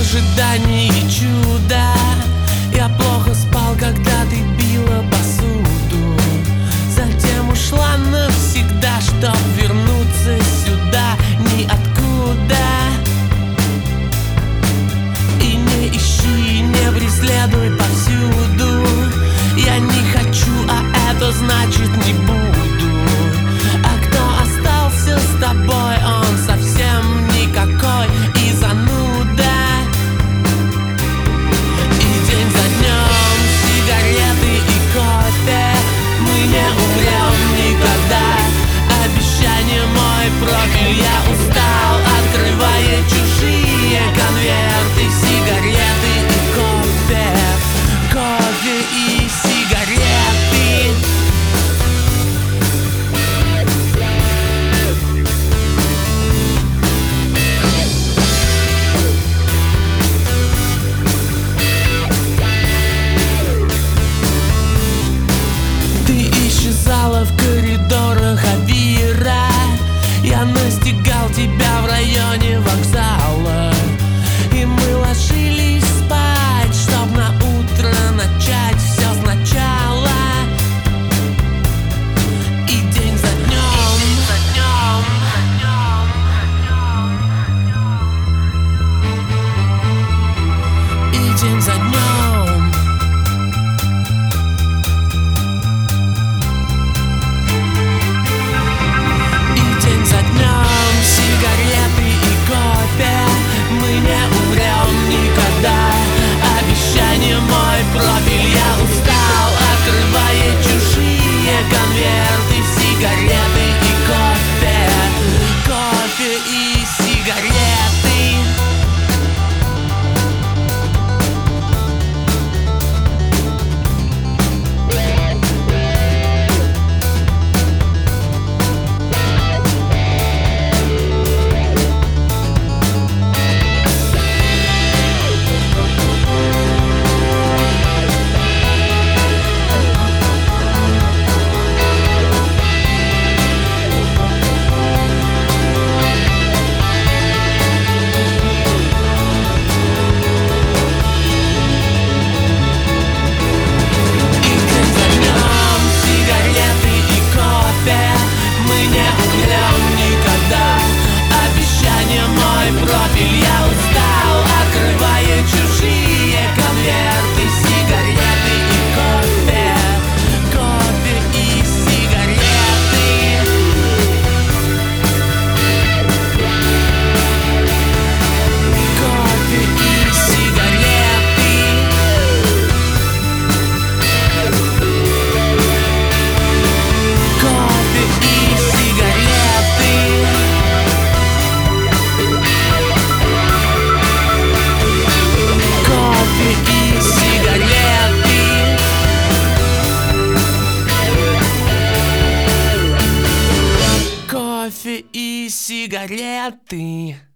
ожидании чуда. Я плохо спал, когда ты била посуду. Затем ушла навсегда, чтоб вернуться сюда ниоткуда. И не ищи, не преследуй повсюду. Я не хочу, а это значит не буду. А кто остался с тобой, он совсем никакой и зануда. И день за днем сигареты и кофе. Мы не умрем никогда. Обещание мой профиль. Я устал, открывая чужие конверты. Сигареты и кофе. Кофе и сигареты. Исчезала в коридорах Авира. Я настигал тебя в районе вокзала. И мы ложились спать, чтоб на утро начать все сначала. И день за днем, и день за днем. Профиль. Я устал, открывая чужие конверты. Сигареты и кофе. Кофе и сигареты. Я устал, открывая чужие конверты. Сигареты и кофе. Кофе и сигареты. Кофе и сигареты. Кофе и сигареты. Кофе и сигареты.